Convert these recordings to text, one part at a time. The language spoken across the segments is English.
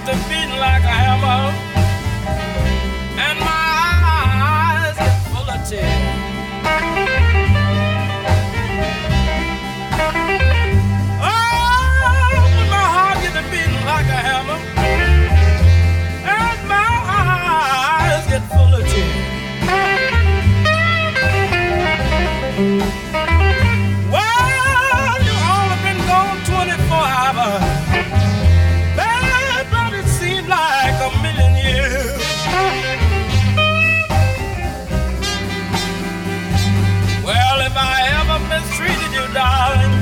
get to beating like a hammer, and my eyes get full of tears. Oh, my heart get to beating like a hammer, and my eyes get full of tears. Well, you all have been gone 24 hours. But it seemed like a million years. Well, if I ever mistreated you, darling,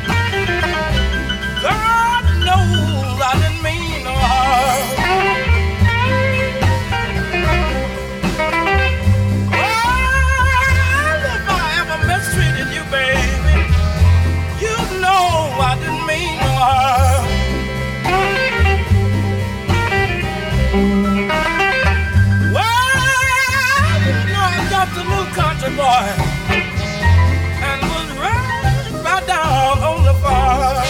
God knows I didn't mean no harm. Well, if I ever mistreated you, baby, you know I didn't mean no harm. Well, you know I jumped a new country boy and was right down on the farm.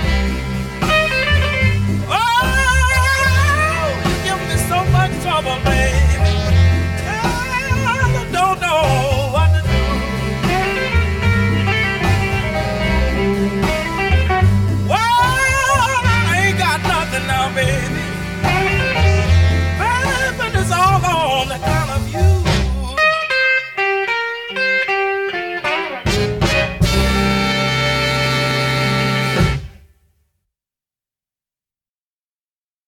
Trouble, baby.